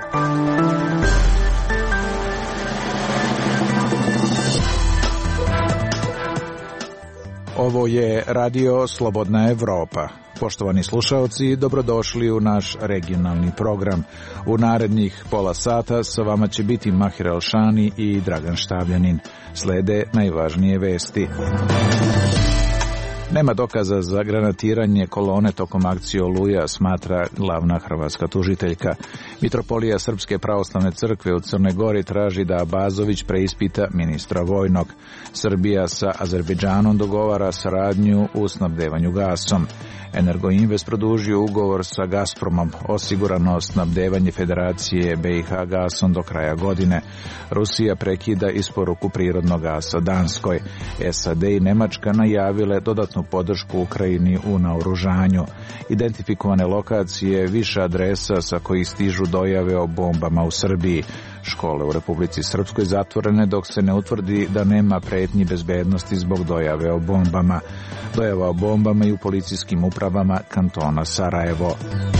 Ovo je Radio Slobodna Evropa. Poštovani slušaoci, dobrodošli u naš regionalni program. U narednih pola sata sa vama će biti Mahir Elšani i Dragan Štavljanin. Slede najvažnije vesti. Nema dokaza za granatiranje kolone tokom akcije Oluja, smatra glavna hrvatska tužiteljka. Mitropolija Srpske pravoslavne crkve u Crnoj Gori traži da Abazović preispita ministra vojnog. Srbija sa Azerbejdžanom dogovara saradnju u snabdevanju gasom. Energoinvest produžio ugovor sa Gazpromom, osigurano snabdevanje Federacije BiH gasom do kraja godine. Rusija prekida isporuku prirodnog gasa Danskoj. SAD i Nemačka najavile dodatnu podršku Ukrajini u naoružanju. Identifikovane lokacije, više adresa sa kojih stižu dojave o bombama u Srbiji. Škole u Republici Srpskoj zatvorene dok se ne utvrdi da nema pretnji bezbednosti zbog dojave o bombama. Dojava o bombama i u policijskim upravama kantona Sarajevo.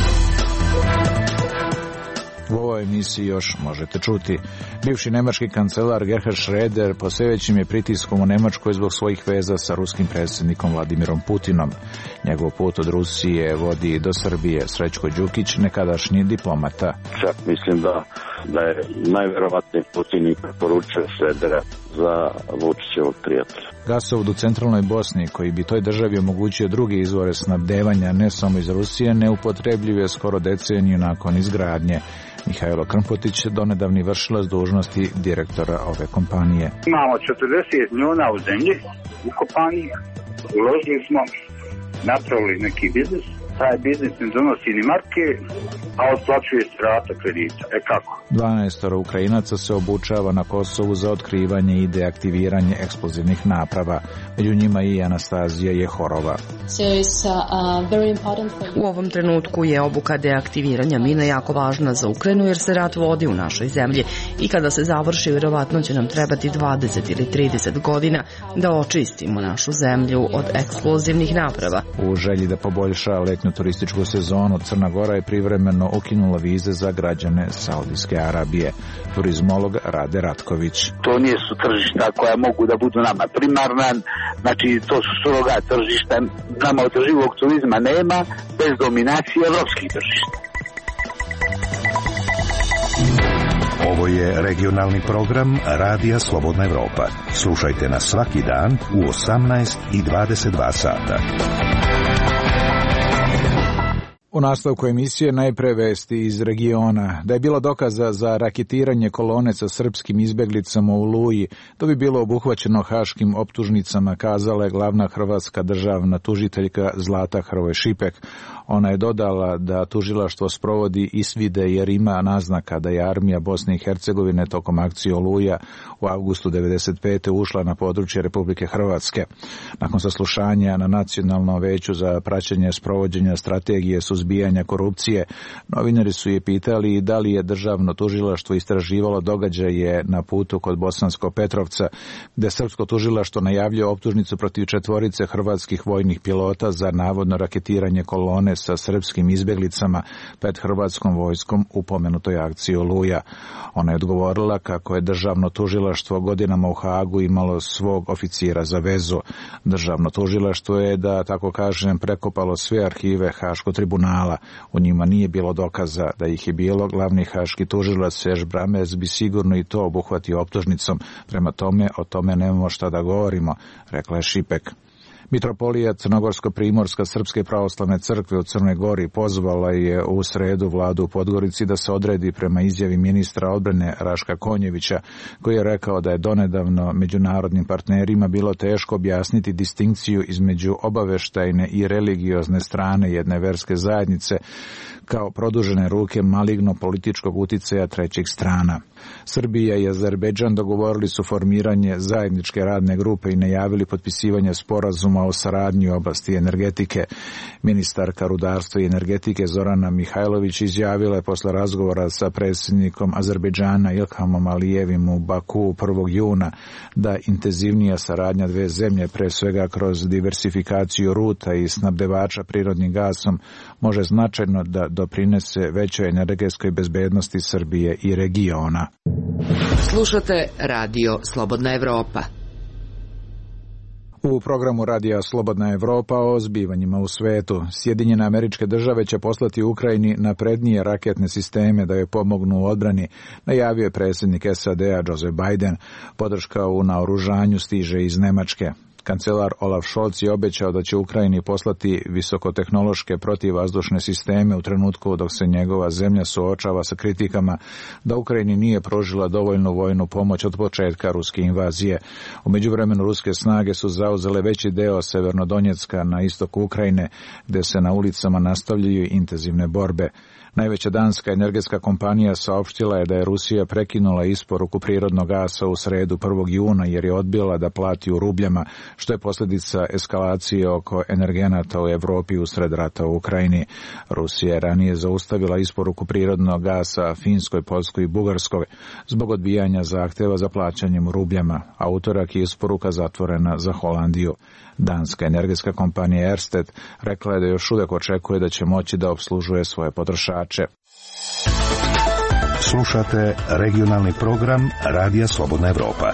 U ovoj emisiji još možete čuti. Bivši nemački kancelar Gerhard Schröder pod sve većim je pritiskom u Nemačkoj zbog svojih veza sa ruskim predsjednikom Vladimirom Putinom. Njegov put od Rusije vodi do Srbije. Srećko Đukić, nekadašnji diplomata. Čak mislim da je najverovatniji Putin i preporučio Schrödera za Vučićevog prijatelja. Gasovod u centralnoj Bosni, koji bi toj državi omogućio druge izvore snabdevanja, ne samo iz Rusije, neupotrebljiv je skoro deceniju nakon izgradnje. Mihajlo Krmpotić, donedavni vršilac dužnosti direktora ove kompanije. Imamo 40 milijuna u zemlji u kompaniji, uložili smo, napravili neki biznis, taj biznis ne donosi ni marke, a otplaćuje se rata kredita. Kako? 12 Ukrajinaca se obučava na Kosovu za otkrivanje i deaktiviranje eksplozivnih naprava. Među njima i Anastazija Jehorova. U ovom trenutku je obuka deaktiviranja mina jako važna za Ukrajinu jer se rat vodi u našoj zemlji i kada se završi, vjerovatno će nam trebati 20 ili 30 godina da očistimo našu zemlju od eksplozivnih naprava. U želji da poboljša letnju turističku sezonu, Crna Gora je privremeno ukinula vize za građane Saudijske Arabije. Turizmolog Rade Ratković. To nisu tržišta koja mogu da budu nama primarna, znači to su surogat tržišta. Nama održivog turizma nema bez dominacije evropskih tržišta. Ovo je regionalni program Radija Slobodna Evropa. Slušajte nas svaki dan u 18 i 22 sata. U nastavku emisije najpre vesti iz regiona. Da je bilo dokaza za raketiranje kolone sa srpskim izbeglicama u Oluji, to bi bilo obuhvaćeno haškim optužnicama, kazala je glavna hrvatska državna tužiteljka Zlata Hrvoj Šipek. Ona je dodala da tužilaštvo sprovodi izvide jer ima naznaka da je armija Bosne i Hercegovine tokom akcije Oluja u avgustu 1995. ušla na područje Republike Hrvatske. Nakon saslušanja na Nacionalnom veću za praćenje sprovođenja strategije suzbijanja korupcije, novinari su je pitali da li je državno tužilaštvo istraživalo događaje na putu kod Bosanskog Petrovca, gde srpsko tužilaštvo najavljuje optužnicu protiv 4 hrvatskih vojnih pilota za navodno raketiranje kolone sa srpskim izbjeglicama pred hrvatskom vojskom u pomenutoj akciji Oluja. Ona je odgovorila kako je državno tužilaštvo godinama u Hagu imalo svog oficira za vezu. Državno tužilaštvo je, da tako kažem, prekopalo sve arhive Haškog tribunala. U njima nije bilo dokaza da ih je bilo. Glavni haški tužilac Serž Bramec bi sigurno i to obuhvatio optužnicom. Prema tome, o tome nemamo šta da govorimo, rekla je Šipek. Mitropolija Crnogorsko-Primorska Srpske pravoslavne crkve u Crnoj Gori pozvala je u sredu vladu u Podgorici da se odredi prema izjavi ministra odbrane Raška Konjevića, koji je rekao da je donedavno međunarodnim partnerima bilo teško objasniti distinkciju između obaveštajne i religiozne strane jedne verske zajednice kao produžene ruke maligno političkog uticaja trećih strana. Srbija i Azerbejdžan dogovorili su formiranje zajedničke radne grupe i najavili potpisivanje sporazuma sporazuma o saradnji u oblasti energetike. Ministarka rudarstva i energetike Zorana Mihajlović izjavila je posle razgovora sa predsjednikom Azerbejdžana Ilhamom Alijevim u Baku 1. juna da intenzivnija saradnja dve zemlje, pre svega kroz diversifikaciju ruta i snabdevača prirodnim gasom, može značajno da doprinese većoj energetskoj bezbednosti Srbije i regiona. Slušate Radio Slobodna Evropa. U programu Radija Slobodna Evropa o zbivanjima u svetu. Sjedinjene Američke Države će poslati Ukrajini naprednije raketne sisteme da joj pomognu u odbrani, najavio je predsjednik SAD-a Joe Biden. Podrška u naoružanju stiže iz Nemačke. Kancelar Olaf Scholz je obećao da će Ukrajini poslati visokotehnološke protivvazdušne sisteme u trenutku dok se njegova zemlja suočava sa kritikama da Ukrajini nije pružila dovoljnu vojnu pomoć od početka ruske invazije. U međuvremenu ruske snage su zauzele veći deo Severnodonjecka na istoku Ukrajine, gde se na ulicama nastavljaju intenzivne borbe. Najveća danska energetska kompanija saopštila je da je Rusija prekinula isporuku prirodnog gasa u sredu 1. juna jer je odbila da plati u rubljama, što je posljedica eskalacije oko energenata u Evropi usred rata u Ukrajini. Rusija je ranije zaustavila isporuku prirodnog gasa Finskoj, Poljskoj i Bugarskoj zbog odbijanja zahteva za plaćanjem u rubljama, a utorak je isporuka zatvorena za Holandiju. Danska energetska kompanija Ørsted rekla je da još uvijek očekuje da će moći da opslužuje svoje potrošače. Slušate regionalni program Radija Slobodna Evropa.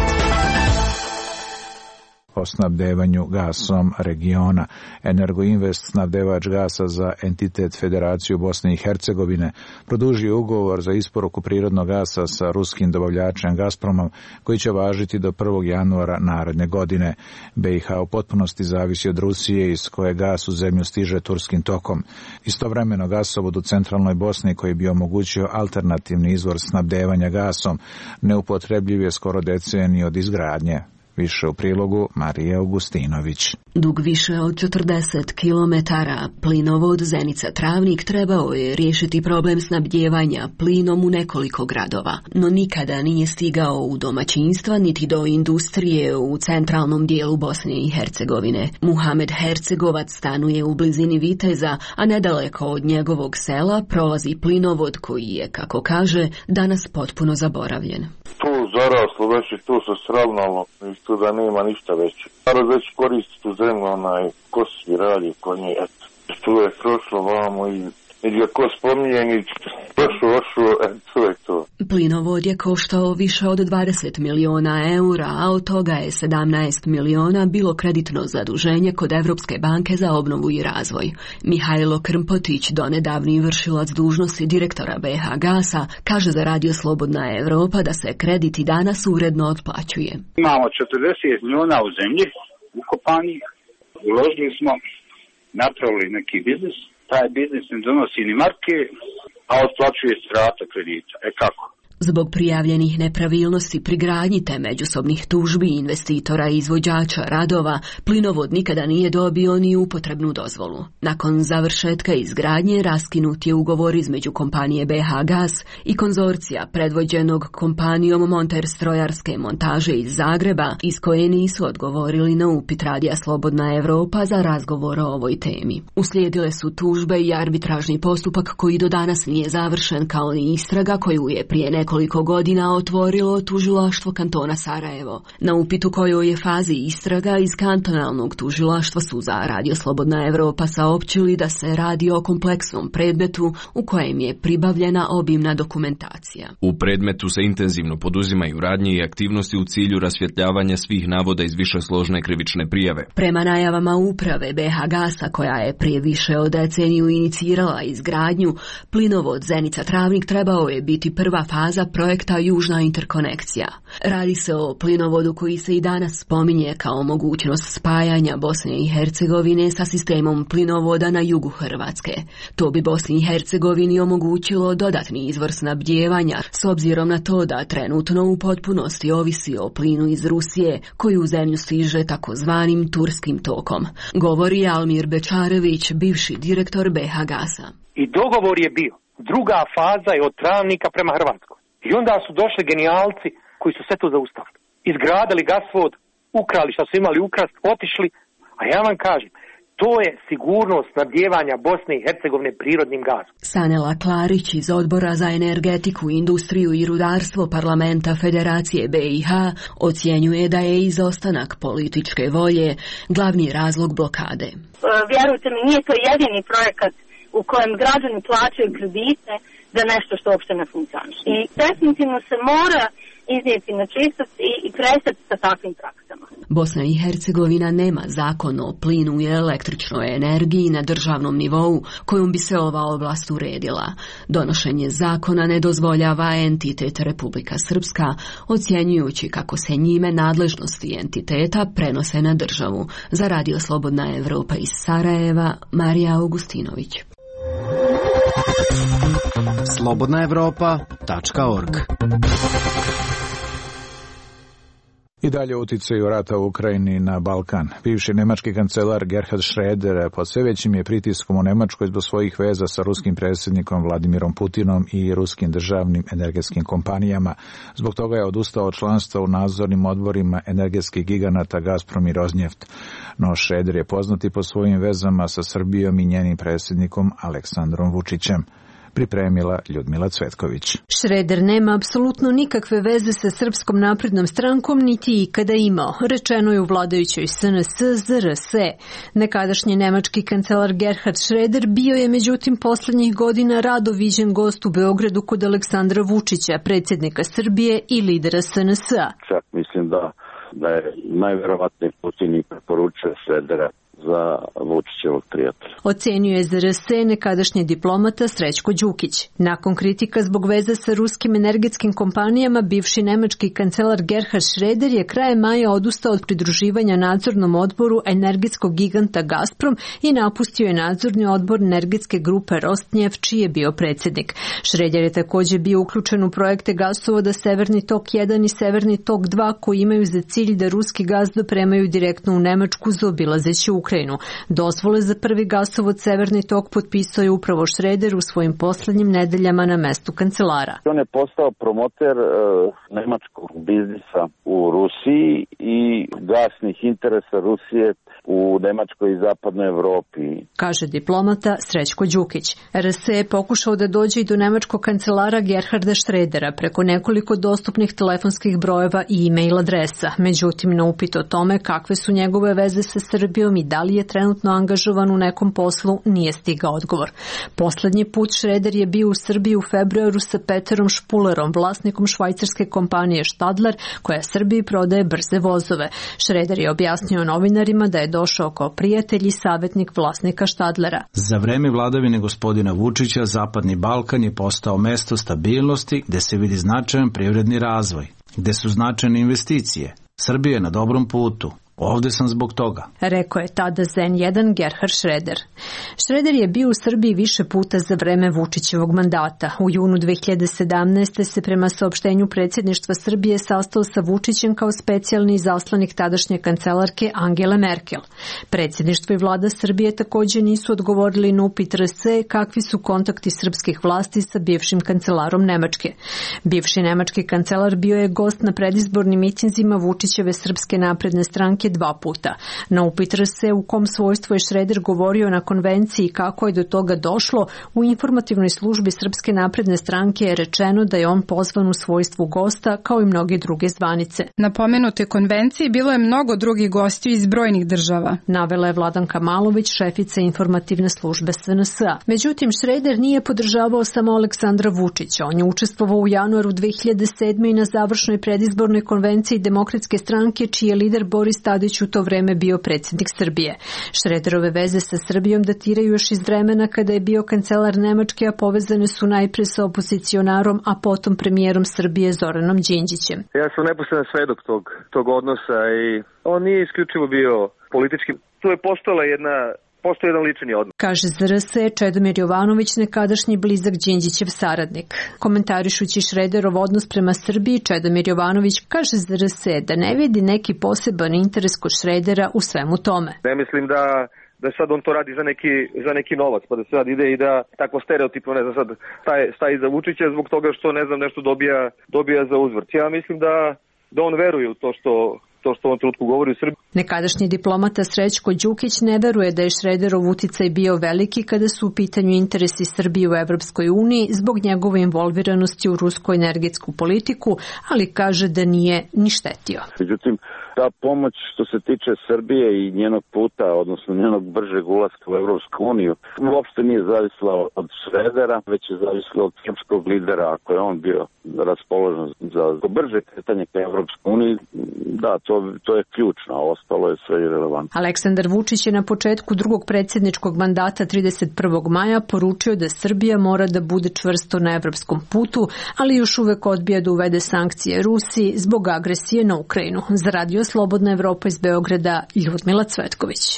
O snabdevanju gasom regiona. Energoinvest, snabdevač gasa za entitet Federaciju Bosne i Hercegovine, produžio ugovor za isporuku prirodnog gasa sa ruskim dobavljačem Gazpromom, koji će važiti do 1. januara naredne godine. BiH u potpunosti zavisi od Rusije, iz koje gas u zemlju stiže turskim tokom. Istovremeno gasovod u centralnoj Bosni, koji bi omogućio alternativni izvor snabdevanja gasom, neupotrebljiv je skoro deceniju od izgradnje. Više u prilogu Marije Augustinović. Dug više od 40 kilometara, plinovod Zenica-Travnik trebao je riješiti problem snabdijevanja plinom u nekoliko gradova, no nikada nije stigao u domaćinstva niti do industrije u centralnom dijelu Bosne i Hercegovine. Muhamed Hercegovac stanuje u blizini Viteza, a nedaleko od njegovog sela prolazi plinovod koji je, kako kaže, danas potpuno zaboravljen. Tu zaraslo već i tu se sravnalo i tu da nema ništa veće. Narod već koristi tu zemlju, ko svi radi, ko nije, eto. Tu je prošlo vamo i ga ko spominje, ni prošlo, to je to. Plinovod je koštao više od 20 miliona eura, a od toga je 17 miliona bilo kreditno zaduženje kod Evropske banke za obnovu i razvoj. Mihajlo Krmpotić, donedavni vršilac dužnosti direktora BiH Gasa, kaže za Radio Slobodna Evropa da se kredit i danas uredno otplaćuje. Imamo 40 miliona u zemlji ukopanih, uložili smo, napravili neki biznis, taj biznis ne donosi ni marke, a otplaćuje se rata kredita. Kako? Zbog prijavljenih nepravilnosti pri gradnji te međusobnih tužbi investitora i izvođača radova, plinovod nikada nije dobio ni upotrebnu dozvolu. Nakon završetka izgradnje raskinut je ugovor između kompanije BiH Gas i konzorcija predvođenog kompanijom Monter strojarske montaže iz Zagreba, iz koje nisu odgovorili na upit Radija Slobodna Evropa za razgovor o ovoj temi. Uslijedile su tužbe i arbitražni postupak koji do danas nije završen, kao ni istraga koju je prije nekoliko godina otvorilo tužilaštvo kantona Sarajevo. Na upitu kojoj je fazi istraga iz kantonalnog tužilaštva su za Radio Slobodna Evropa saopćili da se radi o kompleksnom predmetu u kojem je pribavljena obimna dokumentacija. U predmetu se intenzivno poduzimaju radnje i aktivnosti u cilju rasvjetljavanja svih navoda iz višesložne krivične prijave. Prema najavama uprave BiH Gasa, koja je prije više od deceniju inicirala izgradnju, plinovod Zenica-Travnik trebao je biti prva faza projekta Južna interkonekcija. Radi se o plinovodu koji se i danas spominje kao mogućnost spajanja Bosne i Hercegovine sa sistemom plinovoda na jugu Hrvatske. To bi Bosni i Hercegovini omogućilo dodatni izvor snabdijevanja, s obzirom na to da trenutno u potpunosti ovisi o plinu iz Rusije, koji u zemlju stiže takozvanim turskim tokom. Govori Almir Bečarević, bivši direktor BiH Gasa. I dogovor je bio. Druga faza je od Travnika prema Hrvatskoj. I onda su došli genijalci koji su sve to zaustavili. Izgradili gasvod, ukrali što su imali ukrast, otišli, A ja vam kažem, to je sigurnost snabdijevanja Bosne i Hercegovine prirodnim gazom. Sanela Klarić iz Odbora za energetiku, industriju i rudarstvo Parlamenta Federacije BiH ocjenjuje da je izostanak političke volje glavni razlog blokade. Vjerujte mi, nije to jedini projekat u kojem građani plaćaju kredite za nešto što uopšte ne funkcioniše. I definitivno se mora iznijeti na čistost i prestati sa takvim praksama. Bosna i Hercegovina nema zakon o plinu i električnoj energiji na državnom nivou kojom bi se ova oblast uredila. Donošenje zakona ne dozvoljava entitet Republika Srpska, ocjenjujući kako se njime nadležnosti entiteta prenose na državu. Za Radio Slobodna Evropa iz Sarajeva, Marija Augustinović. slobodnaevropa.org. I dalje uticaju rata u Ukrajini na Balkan. Bivši nemački kancelar Gerhard Schröder pod sve većim je pritiskom u Nemačkoj zbog svojih veza sa ruskim predsjednikom Vladimirom Putinom i ruskim državnim energetskim kompanijama. Zbog toga je odustao od članstva u nadzornim odborima energetskih giganata Gazprom i Rosneft. No Schröder je poznati po svojim vezama sa Srbijom i njenim predsjednikom Aleksandrom Vučićem. Pripremila Ljudmila Cvetković. Schröder nema apsolutno nikakve veze sa Srpskom naprednom strankom, niti ikada imao, rečeno je u vladajućoj SNS-ZRS. Nekadašnji nemački kancelar Gerhard Schröder bio je međutim posljednjih godina rado viđen gost u Beogradu kod Aleksandra Vučića, predsjednika Srbije i lidera SNS-a. Čak mislim da je najverovatniji Putin i preporučuje Schrödera za Vučićevog prijatelja. Ocenjuje ZRS nekadašnji diplomata Srećko Đukić. Nakon kritika zbog veze sa ruskim energetskim kompanijama, bivši nemački kancelar Gerhard Schröder je krajem maja odustao od pridruživanja nadzornom odboru energetskog giganta Gazprom i napustio je nadzorni odbor energetske grupe Rosneft, čiji je bio predsjednik. Schröder je također bio uključen u projekte gasovoda Severni tok 1 i Severni tok 2 koji imaju za cilj da ruski gaz dopremaju direktno u Nemačku zaobilazeći Ukrajinu. Dozvole za prvi gasovod Severni tok potpisao je upravo Schröder u svojim posljednjim nedeljama na mestu kancelara. On je postao promoter nemačkog biznisa u Rusiji i gasnih interesa Rusije u Nemačkoj i zapadnoj Evropi. Kaže diplomata Srećko Đukić. RS je pokušao da dođe i do nemačkog kancelara Gerharda Schrödera preko nekoliko dostupnih telefonskih brojeva i e-mail adresa. Međutim, na upit o tome kakve su njegove veze sa Srbijom i da li je trenutno angažovan u nekom poslu, nije stigao odgovor. Posljednji put Schröder je bio u Srbiji u februaru sa Peterom Špulerom, vlasnikom švajcarske kompanije Stadler, koja Srbiji prodaje brze vozove. Schröder je objasnio novinarima da je došao kao prijatelj i savjetnik vlasnika Stadlera. Za vreme vladavine gospodina Vučića, Zapadni Balkan je postao mesto stabilnosti gde se vidi značajan privredni razvoj, gde su značajne investicije. Srbija je na dobrom putu. Ovdje sam zbog toga, rekao je tada N1 Gerhard Schröder. Schröder je bio u Srbiji više puta za vreme Vučićevog mandata. U junu 2017. se prema saopštenju predsjedništva Srbije sastao sa Vučićem kao specijalni izaslanik tadašnje kancelarke Angele Merkel. Predsjedništvo i vlada Srbije također nisu odgovorili na upit RS kakvi su kontakti srpskih vlasti sa bivšim kancelarom Nemačke. Bivši nemački kancelar bio je gost na predizbornim mitinzima Vučićeve Srpske napredne stranke 2 puta. Na upit RS u kom svojstvu je Schröder govorio na konvenciji kako je do toga došlo, u informativnoj službi Srpske napredne stranke je rečeno da je on pozvan u svojstvu gosta kao i mnoge druge zvanice. Na pomenutoj konvenciji bilo je mnogo drugih gostiju iz brojnih država, navela je Vladanka Malović, šefica informativne službe SNS-a. Međutim, Schröder nije podržavao samo Aleksandra Vučića. On je učestvovao u januaru 2007. i na završnoj predizbornoj konvenciji Demokratske stranke, čiji je lider Boris Tadić u to vreme bio predsjednik Srbije. Schröderove veze sa Srbijom datiraju još iz vremena kada je bio kancelar Nemačke, a povezane su najprije sa opozicionarom, a potom premijerom Srbije Zoranom Đinđićem. Ja sam neposredan svedok tog odnosa i on nije isključivo bio politički. Tu je postoji jedan lični odnos. Kaže ZRS Čedomir Jovanović, nekadašnji blizak Đinđićev saradnik. Komentarišući Schröderov odnos prema Srbiji, Čedomir Jovanović kaže ZRS da ne vidi neki poseban interes kod Schrödera u svemu tome. Ne mislim da sad on to radi za neki novac, pa da sad ide i da tako stereotipno, ne znam sad, staje iza Vučića zbog toga što, ne znam, nešto dobija za uzvrt. Ja mislim da on veruje u to to što u ovom trenutku govori u Srbiji. Nekadašnji diplomata Srećko Đukić ne veruje da je Šrederov uticaj bio veliki kada su u pitanju interesi Srbije u Evropskoj uniji zbog njegove involviranosti u rusku energetsku politiku, ali kaže da nije ni štetio. Međutim, ta pomoć što se tiče Srbije i njenog puta, odnosno njenog bržeg ulaska u Evropsku uniju, uopšte nije zavisla od Šredera, već je zavisla od srpskog lidera. Ako je on bio raspoložen za brže kretanje ka Evropskoj uniji, da, to je ključno, a ostalo je sve irelevantno. Aleksandar Vučić je na početku drugog predsjedničkog mandata 31. maja poručio da Srbija mora da bude čvrsto na evropskom putu, ali još uvek odbija da uvede sankcije Rusiji zbog agresije na Ukrajinu. Za Radio Slobodna Evropa iz Beograda, Ljudmila Cvetković.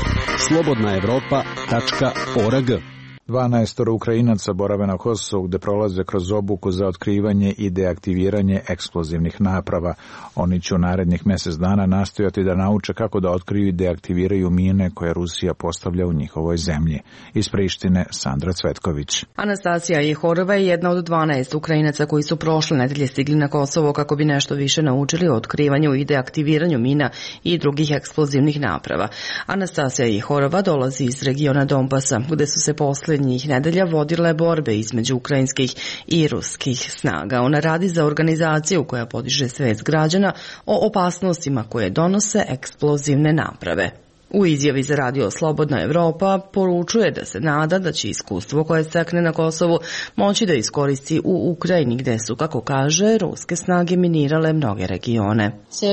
slobodnaevropa.org 12 Ukrajinaca borave na Kosovu gde prolaze kroz obuku za otkrivanje i deaktiviranje eksplozivnih naprava. Oni će u narednih mjesec dana nastojati da nauče kako da otkriju i deaktiviraju mine koje Rusija postavlja u njihovoj zemlji. Iz Prištine, Sandra Cvetković. Anastasija Jehorova je jedna od 12 Ukrajinaca koji su prošle nedelje stigli na Kosovo kako bi nešto više naučili o otkrivanju i deaktiviranju mina i drugih eksplozivnih naprava. Anastasija Jehorova dolazi iz regiona Donbasa, gde su se poslednjih nedelja vodile borbe između ukrajinskih i ruskih snaga. Ona radi za organizaciju koja podiže svest građana o opasnostima koje donose eksplozivne naprave. U izjavi za Radio Slobodna Evropa poručuje da se nada da će iskustvo koje stekne na Kosovu moći da iskoristi u Ukrajini gde su, kako kaže, ruske snage minirale mnoge regione.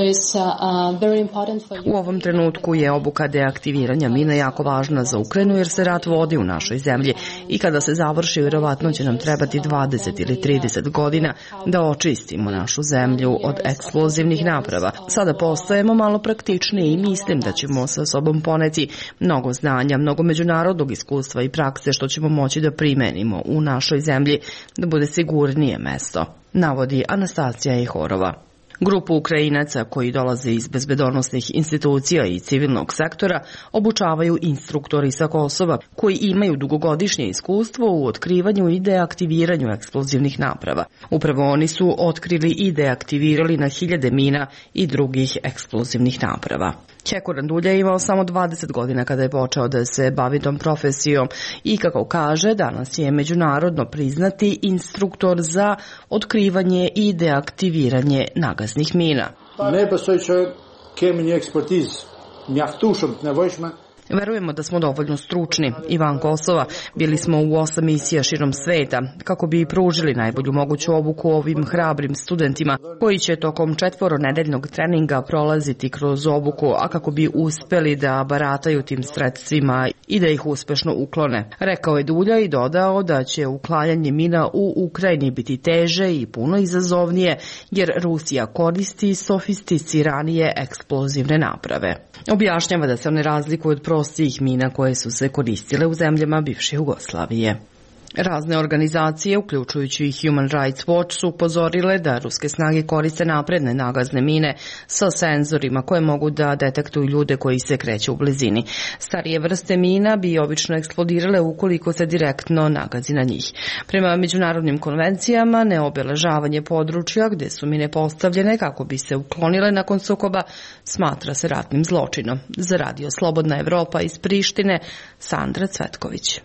U ovom trenutku je obuka deaktiviranja mina jako važna za Ukrajinu jer se rat vodi u našoj zemlji i kada se završi, vjerovatno će nam trebati 20 ili 30 godina da očistimo našu zemlju od eksplozivnih naprava. Sada postajemo malo praktičniji i mislim da ćemo sa sobom poneti mnogo znanja, mnogo međunarodnog iskustva i prakse što ćemo moći da primenimo u našoj zemlji da bude sigurnije mesto, navodi Anastasija Jehorova. Grupu Ukrajinaca koji dolaze iz bezbedonosnih institucija i civilnog sektora obučavaju instruktori sa Kosova koji imaju dugogodišnje iskustvo u otkrivanju i deaktiviranju eksplozivnih naprava. Upravo oni su otkrili i deaktivirali na hiljade mina i drugih eksplozivnih naprava. Ćeko Randulja je imao samo 20 godina kada je počeo da se bavi tom profesijom i, kako kaže, danas je međunarodno priznati instruktor za otkrivanje i deaktiviranje nagaznih mina. Ne postoji čovjek, kemeni ekspertiz, mjaftušom nevojšma. Verujemo da smo dovoljno stručni i van Kosova. Bili smo u 8 misija širom sveta kako bi pružili najbolju moguću obuku ovim hrabrim studentima koji će tokom 4-nedeljnog treninga prolaziti kroz obuku, a kako bi uspeli da barataju tim sredstvima i da ih uspešno uklone. Rekao je Dulja i dodao da će uklanjanje mina u Ukrajini biti teže i puno izazovnije jer Rusija koristi sofisticiranije eksplozivne naprave. Objašnjava da se one razlikuju od prostijih mina koje su se koristile u zemljama bivše Jugoslavije. Razne organizacije, uključujući i Human Rights Watch, su upozorile da ruske snage koriste napredne nagazne mine sa senzorima koje mogu da detektuju ljude koji se kreću u blizini. Starije vrste mina bi obično eksplodirale ukoliko se direktno nagazi na njih. Prema međunarodnim konvencijama, neobeležavanje područja gde su mine postavljene kako bi se uklonile nakon sukoba smatra se ratnim zločinom. Za Radio Slobodna Evropa iz Prištine, Sandra Cvetković.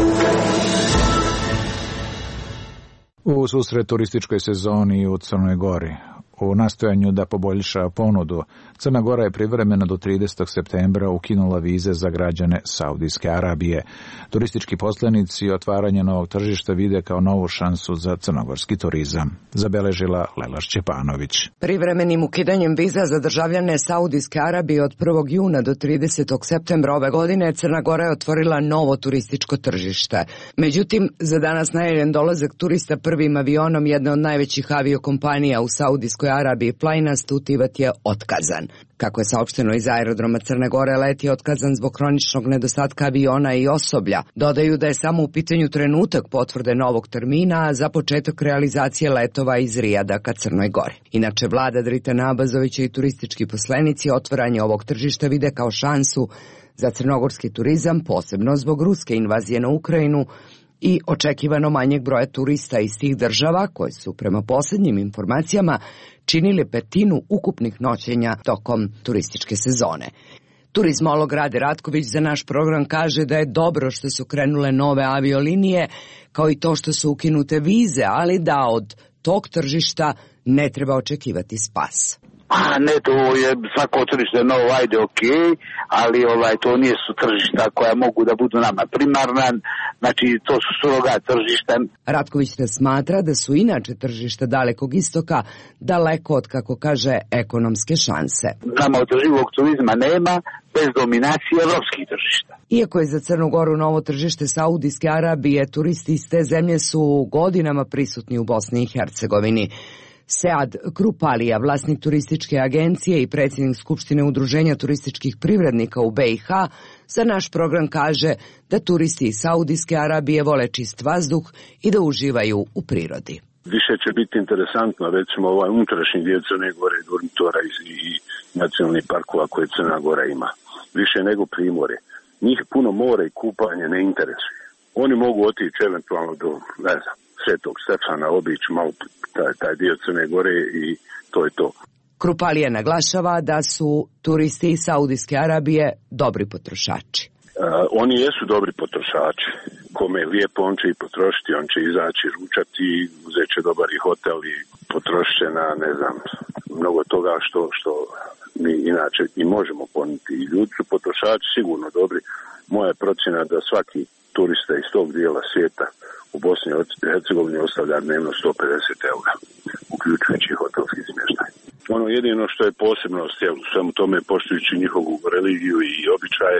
U susret turističkoj sezoni u Crnoj Gori. U nastojanju da poboljša ponudu, Crna Gora je privremeno do 30. septembra ukinula vize za građane Saudijske Arabije. Turistički poslanici otvaranje novog tržišta vide kao novu šansu za crnogorski turizam, zabeležila Lela Šćepanović. Privremenim ukidanjem viza za državljane Saudijske Arabije od 1. juna do 30. septembra ove godine Crna Gora je otvorila novo turističko tržište. Međutim, za danas najavljen dolazak turista prvim avionom jedne od najvećih aviokompanija u Saudijskoj Arabiji, Flynas Tutivat, je otkazan. Kako je saopšteno iz aerodroma Crne Gore, let je otkazan zbog hroničnog nedostatka aviona i osoblja. Dodaju da je samo u pitanju trenutak potvrde novog termina za početak realizacije letova iz Rijada ka Crnoj Gori. Inače, vlada Dritana Abazovića i turistički poslenici otvaranje ovog tržišta vide kao šansu za crnogorski turizam, posebno zbog ruske invazije na Ukrajinu i očekivano manjeg broja turista iz tih država, koje su prema posljednjim informacijama činili petinu ukupnih noćenja tokom turističke sezone. Turizmolog Rade Ratković za naš program kaže da je dobro što su krenule nove aviolinije, kao i to što su ukinute vize, ali da od tog tržišta ne treba očekivati spas. Ne, to je svako tržište novo, ajde, okej, ali to nije su tržišta koja mogu da budu nama primarna, znači to su surogat tržišta. Ratković ne smatra da su inače tržišta Dalekog istoka daleko od, kako kaže, ekonomske šanse. Nama održivog turizma nema bez dominacije evropskih tržišta. Iako je za Crnu Goru novo tržište Saudijske Arabije, turisti iz te zemlje su godinama prisutni u Bosni i Hercegovini. Sead Krupalija, vlasnik turističke agencije i predsjednik Skupštine Udruženja turističkih privrednika u BiH, za naš program kaže da turisti iz Saudijske Arabije vole čist vazduh i da uživaju u prirodi. Više će biti interesantno, recimo, unutrašnji dio Crne Gore, Dormitora i nacionalnih parkova koje Crna Gora ima. Više nego Primorje. Njih puno more i kupanje ne interesuje. Oni mogu otići eventualno do, Svetog Stefana, obići malo taj dio Crne Gore i to je to. Krupalija naglašava da su turisti iz Saudijske Arabije dobri potrošači. Oni jesu dobri potrošači. Kome je lijepo, on će i potrošiti, on će izaći, ručati, uzet će dobar i hotel i potrošit će na, mnogo toga što mi inače i možemo ponuditi. I ljudi su potrošači sigurno dobri. Moja je procjena da svaki turista iz tog dijela svijeta u Bosni i Hercegovini ostavlja dnevno 150 eura, uključujući hotelski smještaj. Ono jedino što je posebnost, u svemu tome, poštujući njihovu religiju i običaje,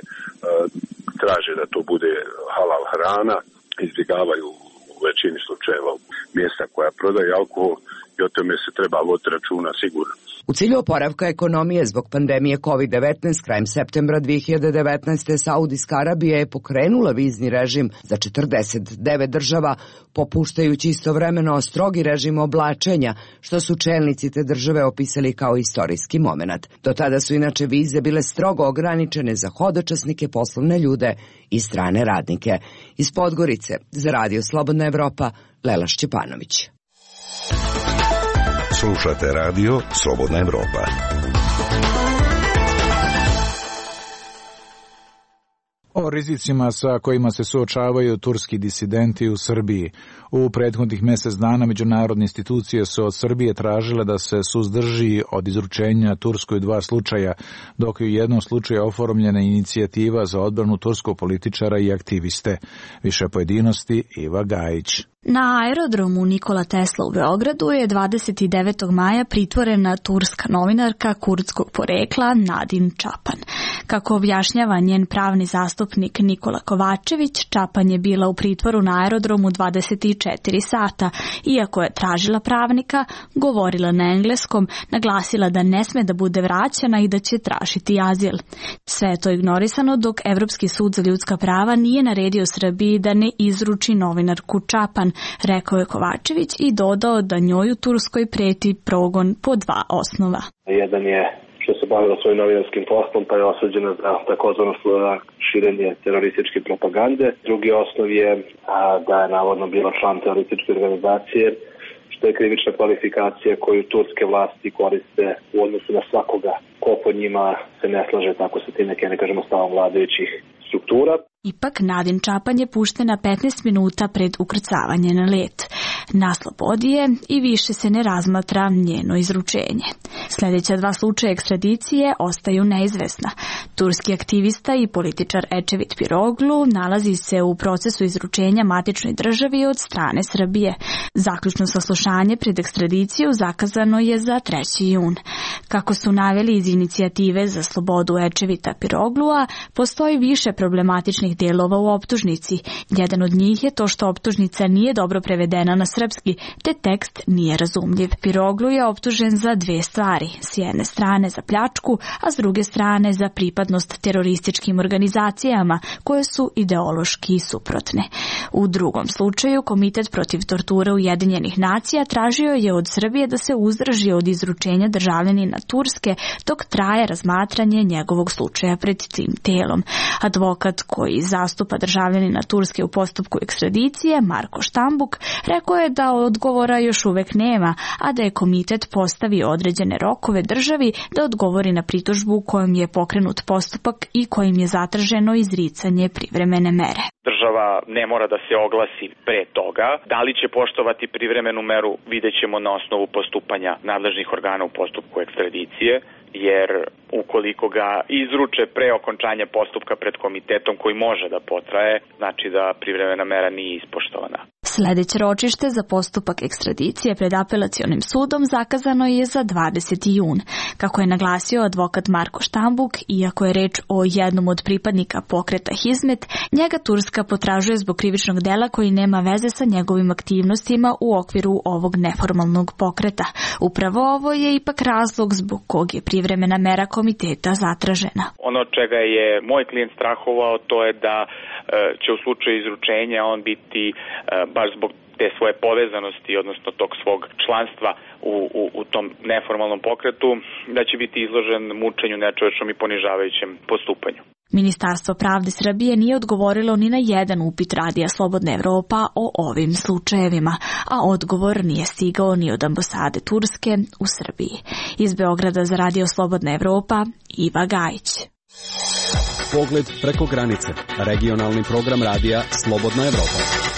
traže da to bude halal hrana, izbjegavaju u većini slučajeva mjesta koja prodaju alkohol i o tome se treba voditi računa sigurno. U cilju oporavka ekonomije zbog pandemije COVID-19 krajem septembra 2019. Saudijska Arabija je pokrenula vizni režim za 49 država, popuštajući istovremeno strogi režim oblačenja, što su čelnici te države opisali kao istorijski moment. Do tada su inače vize bile strogo ograničene za hodočasnike, poslovne ljude i strane radnike. Iz Podgorice za Radio Slobodna Evropa, Lela Šćepanović. Slušate Radio Slobodna Evropa. O rizicima sa kojima se suočavaju turski disidenti u Srbiji. U prethodnih mjesec dana međunarodne institucije su od Srbije tražile da se suzdrži od izručenja Turskoj 2 slučaja, dok je u jednom slučaju oformljena inicijativa za odbranu turskog političara i aktiviste. Više pojedinosti Iva Gajić. Na aerodromu Nikola Tesla u Beogradu je 29. maja pritvorena turska novinarka kurdskog porekla Nadin Čapan. Kako objašnjava njen pravni zastupnik Nikola Kovačević, Čapan je bila u pritvoru na aerodromu 24 sata. Iako je tražila pravnika, govorila na engleskom, naglasila da ne sme da bude vraćena i da će tražiti azil. Sve je to ignorisano dok Evropski sud za ljudska prava nije naredio Srbiji da ne izruči novinarku Čapan, rekao je Kovačević i dodao da njoj u Turskoj preti progon po 2 osnova. Jedan je što se bavila svojim novinarskim poslom pa je osuđena za takozvano širenje terorističke propagande. Drugi osnov je da je navodno bila član terorističke organizacije, što je krivična kvalifikacija koju turske vlasti koriste u odnosu na svakoga ko po njima se ne slaže tako sa tim stavom vladajućih struktura. Ipak Nadin Čapan je puštena 15 minuta pred ukrcavanje na let. Na slobodi je i više se ne razmatra njeno izručenje. Sljedeća 2 slučaja ekstradicije ostaju neizvesna. Turski aktivista i političar Ečevit Piroglu nalazi se u procesu izručenja matičnoj državi od strane Srbije. Zaključno saslušanje pred ekstradiciju zakazano je za 3. jun. Kako su naveli iz inicijative za slobodu Ečevita Piroglua, postoji više problematičnih dijelova u optužnici. Jedan od njih je to što optužnica nije dobro prevedena na srpski srpski, te tekst nije razumljiv. Piroglu je optužen za dve stvari, s jedne strane za pljačku, a s druge strane za pripadnost terorističkim organizacijama koje su ideološki suprotne. U drugom slučaju, Komitet protiv torture Ujedinjenih nacija tražio je od Srbije da se uzdrži od izručenja državljanina Turske dok traje razmatranje njegovog slučaja pred tim telom. Advokat koji zastupa državljanina Turske u postupku ekstradicije, Marko Štambuk, rekao je da odgovora još uvek nema, a da je komitet postavio određene rokove državi da odgovori na pritužbu kojom je pokrenut postupak i kojim je zatraženo izricanje privremene mere. Država ne mora da se oglasi pre toga. Da li će poštovati privremenu meru, vidjet ćemo na osnovu postupanja nadležnih organa u postupku ekstradicije, jer ukoliko ga izruče pre okončanja postupka pred komitetom koji može da potraje, znači da privremena mera nije ispoštovana. Sljedeće ročište za postupak ekstradicije pred apelacionim sudom zakazano je za 20. jun. Kako je naglasio advokat Marko Štambuk, iako je reč o jednom od pripadnika pokreta Hizmet, njega Turska potražuje zbog krivičnog dela koji nema veze sa njegovim aktivnostima u okviru ovog neformalnog pokreta. Upravo ovo je ipak razlog zbog kog je privremena mera komiteta zatražena. Ono čega je moj klijent strahovao, to je da će u slučaju izručenja on biti baš zbog te svoje povezanosti, odnosno tog svog članstva u tom neformalnom pokretu, da će biti izložen mučenju, nečovečnom i ponižavajućem postupanju. Ministarstvo pravde Srbije nije odgovorilo ni na jedan upit Radija Slobodna Evropa o ovim slučajevima, a odgovor nije stigao ni od ambasade Turske u Srbiji. Iz Beograda za Radio Slobodna Evropa, Iva Gajić. Pogled preko granice. Regionalni program Radija Slobodna Evropa.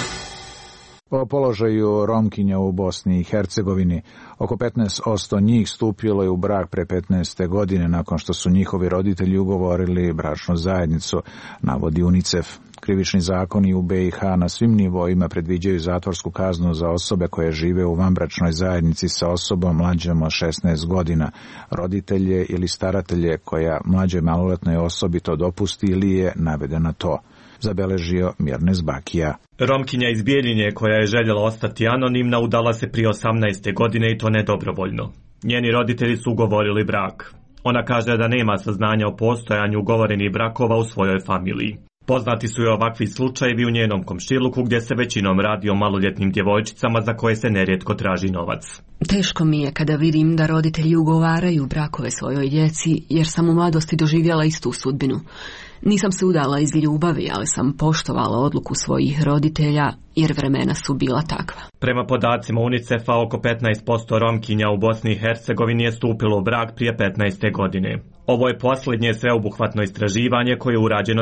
O položaju Romkinja u Bosni i Hercegovini, oko 15% njih stupilo je u brak pre 15. godine nakon što su njihovi roditelji ugovorili bračnu zajednicu, navodi UNICEF. Krivični zakoni u BiH na svim nivoima predviđaju zatvorsku kaznu za osobe koje žive u vanbračnoj zajednici sa osobom mlađom od 16 godina, roditelje ili staratelje koja mlađoj maloletnoj osobi to dopusti ili je navedena to. Zabeležio Mirnes Bakija. Romkinja iz Bijeljine koja je željela ostati anonimna udala se prije 18. godine i to nedobrovoljno. Njeni roditelji su ugovorili brak. Ona kaže da nema saznanja o postojanju ugovorenih brakova u svojoj familiji. Poznati su joj ovakvi slučajevi u njenom komšiluku gdje se većinom radi o maloljetnim djevojčicama za koje se nerijetko traži novac. Teško mi je kada vidim da roditelji ugovaraju brakove svojoj djeci jer sam u mladosti doživjela istu sudbinu. Nisam se udala iz ljubavi, ali sam poštovala odluku svojih roditelja jer vremena su bila takva. Prema podacima UNICEF-a, oko 15% Romkinja u Bosni i Hercegovini je stupilo u brak prije 15. godine. Ovo je posljednje sveobuhvatno istraživanje koje je urađeno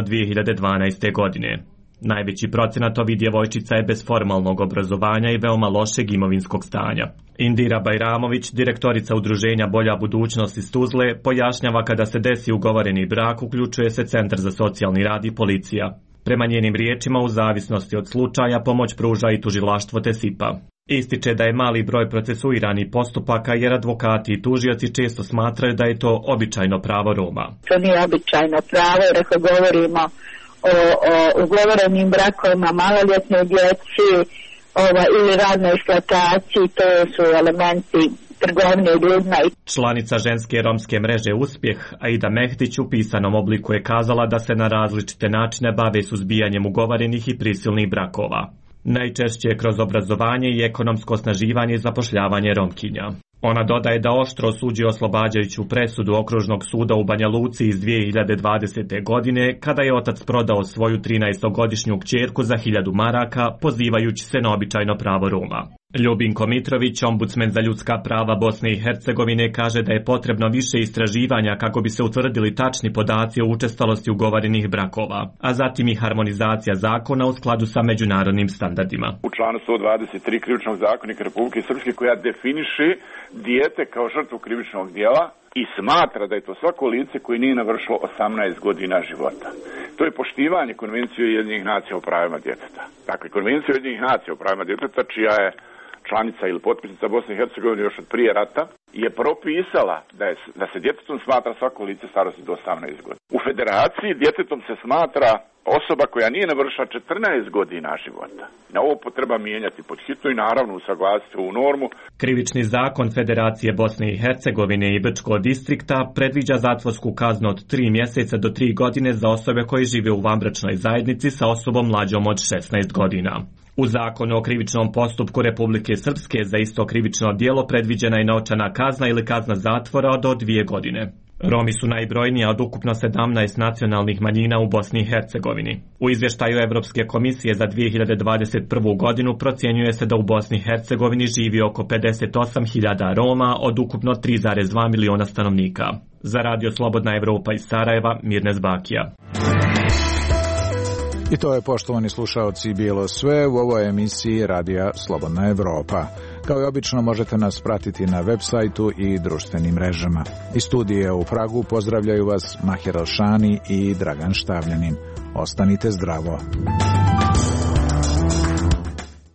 2012. godine. Najveći procenat ovih djevojčica je bez formalnog obrazovanja i veoma lošeg imovinskog stanja. Indira Bajramović, direktorica udruženja Bolja budućnost iz Tuzle, pojašnjava kada se desi ugovoreni brak, uključuje se Centar za socijalni rad i policija. Prema njenim riječima, u zavisnosti od slučaja, pomoć pruža i tužilaštvo te SIPA. Ističe da je mali broj procesuiranih postupaka jer advokati i tužioci često smatraju da je to običajno pravo Roma. To nije običajno pravo jer ako govorimo o ugovorenim brakovima maloljetne djeci ili radnoj eksploataciji, to su elementi trgovine ljudima. Članica ženske romske mreže Uspjeh, Aida Mehdić, u pisanom obliku je kazala da se na različite načine bave suzbijanjem ugovorenih i prisilnih brakova. Najčešće kroz obrazovanje i ekonomsko osnaživanje i zapošljavanje Romkinja. Ona dodaje da oštro osuđuje oslobađajuću presudu Okružnog suda u Banja Luci iz 2020. godine, kada je otac prodao svoju 13-godišnju kćerku za 1000 maraka, pozivajući se na običajno pravo Roma. Ljubinko Mitrović, ombudsmen za ljudska prava Bosne i Hercegovine, kaže da je potrebno više istraživanja kako bi se utvrdili tačni podaci o učestalosti ugovorenih brakova, a zatim i harmonizacija zakona u skladu sa međunarodnim standardima. U članu 123 Krivičnog zakonika Republike Srpske koja definiše dijete kao žrtvu krivičnog djela i smatra da je to svako lice koje nije navršilo 18 godina života. To je poštivanje Konvencije Ujedinjenih nacija o pravima djeteta. Dakle, Konvencija Ujedinjenih nacija o pravima djeteta, čija je članica ili potpisnica Bosne i Hercegovine još od prije rata, je propisala da se djetetom smatra svako lice starosti do 18 godina. U federaciji djetetom se smatra osoba koja nije navršila 14 godina života. Na ovo treba mijenjati pod hitno i naravno usaglasiti ovu normu. Krivični zakon Federacije Bosne i Hercegovine i Brčkog distrikta predviđa zatvorsku kaznu od 3 mjeseca do 3 godine za osobe koje žive u vanbračnoj zajednici sa osobom mlađom od 16 godina. U zakonu o krivičnom postupku Republike Srpske za isto krivično djelo predviđena je novčana kazna ili kazna zatvora do 2 godine. Romi su najbrojnija od ukupno 17 nacionalnih manjina u Bosni i Hercegovini. U izvještaju Evropske komisije za 2021. godinu procjenjuje se da u Bosni i Hercegovini živi oko 58.000 Roma od ukupno 3,2 miliona stanovnika. Za Radio Slobodna Evropa iz Sarajeva, Mirnes Bakija. I to je, poštovani slušaoci, bilo sve u ovoj emisiji Radija Slobodna Evropa. Kao i obično možete nas pratiti na web sajtu i društvenim mrežama. Iz studija u Pragu pozdravljaju vas Mahir Alšani i Dragan Štavljanin. Ostanite zdravo.